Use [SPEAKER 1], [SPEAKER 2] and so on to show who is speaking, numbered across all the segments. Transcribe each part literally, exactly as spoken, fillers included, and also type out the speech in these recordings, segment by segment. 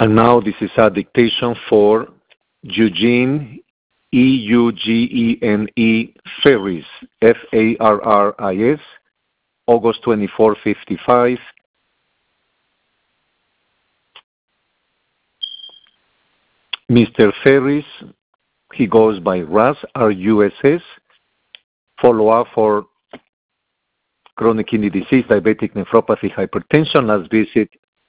[SPEAKER 1] And now this is a dictation for Eugene, E U G E N E, Farris, F A R R I S, August twenty-fourth, fifty-five. Mister Farris, he goes by Russ, R U S S, follow-up for chronic kidney disease, diabetic nephropathy, hypertension. Last visit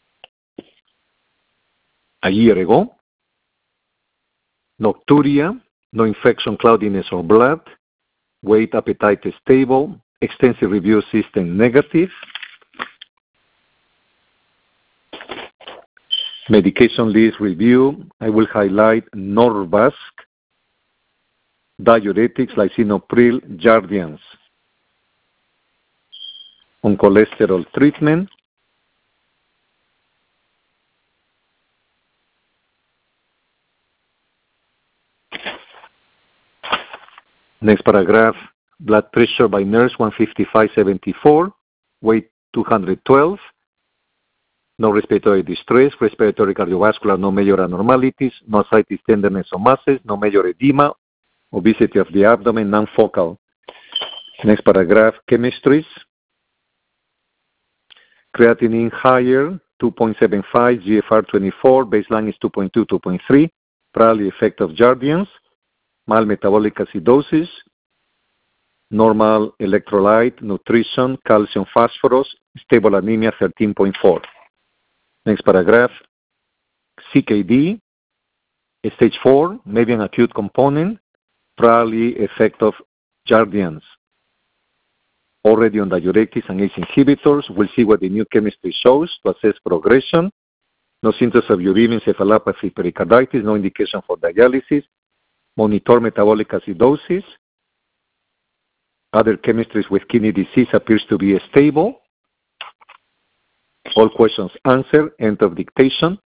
[SPEAKER 1] a year ago. Nocturia, no infection, cloudiness, or blood. Weight, appetite stable. Extensive review system negative. Medication list review. I will highlight Norvasc, diuretics, lisinopril, Jardiance. On cholesterol treatment. Next paragraph, blood pressure by nurse one fifty-five seventy-four, weight two hundred twelve, no respiratory distress, respiratory cardiovascular, no major abnormalities, no ascites, tenderness, or masses, no major edema, obesity of the abdomen, non-focal. Next paragraph, chemistries. Creatinine higher, two point seven five, G F R twenty-four, baseline is two point two, two point three, probably effect of Jardiance. Mild metabolic acidosis, normal electrolyte, nutrition, calcium, phosphorus, stable anemia thirteen point four. Next paragraph, C K D, stage four, maybe an acute component, probably effect of Jardiance. Already on diuretics and A C E inhibitors, we'll see what the new chemistry shows to assess progression. No symptoms of uremia, encephalopathy, pericarditis, no indication for dialysis. Monitor metabolic acidosis. Other chemistries with kidney disease appears to be stable. All questions answered. End of dictation.